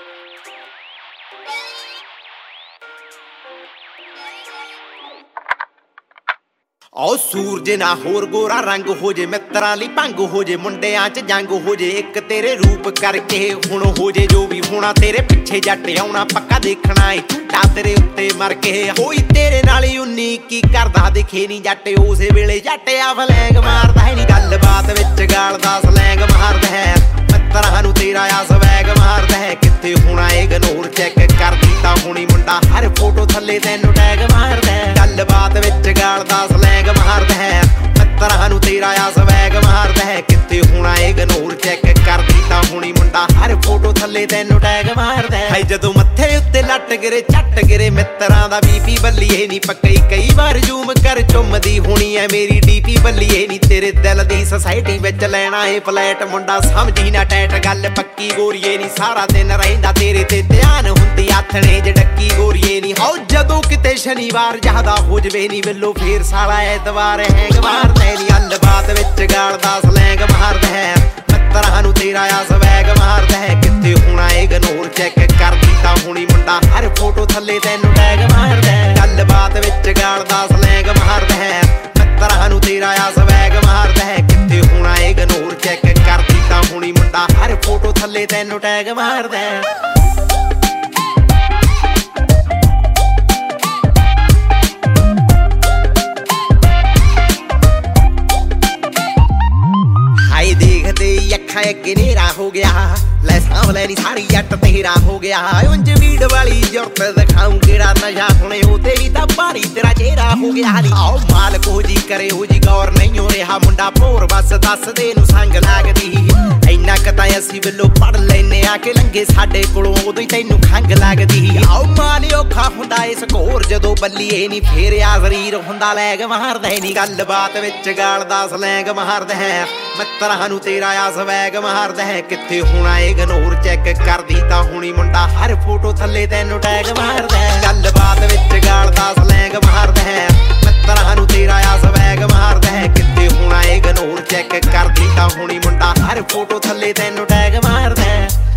ओ सूरज ना होर गोरा रंग हो जे मित्रां लई भंग हो जे मुंडियां च जंग हो जे एक तेरे रूप करके हुण हो जे जो भी होना तेरे पिछे जट आउणा पक्का देखना है झूठा तेरे उत्ते मर के होई तेरे नाल उन्नी की करदा दिखे नी जट उस वेले जट आ फलैंग मारदा है नी गल बात विच गालदा सलैंग मारदा है मित्रां नूं तेरा आ स्वैग मारदा है कित्थे होना इग्नोर चैक करदी तां हुणी मुंडा हर फोटो थल्ले तैनूं टैग मारदा है गल बात विच गालदा सलैंग मारदा है मित्रां नूं तेरा आ स्वैग मारदा है कित्थे होना इग्नोर चैक करदी तां हुणी मुंडा हर फोटो थल्ले तैनूं टैग मारदा है जदों मत्थे उत्ते लट गिरे झट गिरे मित्रां दा बीपी बल्लीए नी पक्की कई बार जूम कर चुमदी होनी है मेरी डीपी बल्लीए नी तेरे दिल दी सोसाइटी विच लैणा है फ्लैट मुंडा समझी ना टैट गल पक्की गोरीए नी सारा दिन रहिंदा तेरे ते ध्यान हुंदी आथणे च डक्की गोरीए नी हो जदों किते शनिवार ज्यादा हो जवे नी वेलो फेर साला ऐतवार हैंग मारदा नी गल बात विच गालदा सलैंग मारदा है मित्रां नूं तेरा आ स्वैग मारदा है कित्थे होना इग्नोर चैक करदी तां हुणी मुंडा हर फोटो थल्ले तैनूं टैग मारदा है गल बात विच गालदा सलैंग मारदा है मित्रां नूं तेरा आ स्वैग मारदा है कित्थे होना इग्नोर चैक करदी तां हुणी मुंडा हर फोटो थल्ले तैनूं टैग मारदा है अखा अगे नेरा हो गया लै सांवले नी सारी जट तेरा हो गया उंज वीड वाली जुरत दिखाऊं केड़ा नशा सुने हो तेरी तां भारी तेरा चेहरा हो गया आओ मालक हो जी करे हो जी गौर नहीं हो रहा मुंडा भोर बस दस दे नूं संग लगदी इन्ना क तां असीं वेलों पढ़ लैने आके लंघे साडे कोलों उदों ही तैनूं खंघ लगदी आओ माल औखा हुंदा इस घोर जदों बल्लीए नी फेरिया शरीर हुंदा लैग मारदा नी गल बात विच गालदा सलैंग मारदा है मित्रां नूं तेरा आ स्वैग मारदा है कित्थे होना इग्नोर चैक करदी तां हुणी मुंडा हर फोटो थल्ले तैनूं टैग मारदा है गल बात विच गालदा सलैंग मारदा है मित्रां नूं तेरा आ स्वैग मारदा है कित्थे होना इग्नोर चैक करदी तां हुणी मुंडा हर फोटो थल्ले तैनूं टैग मारदा है।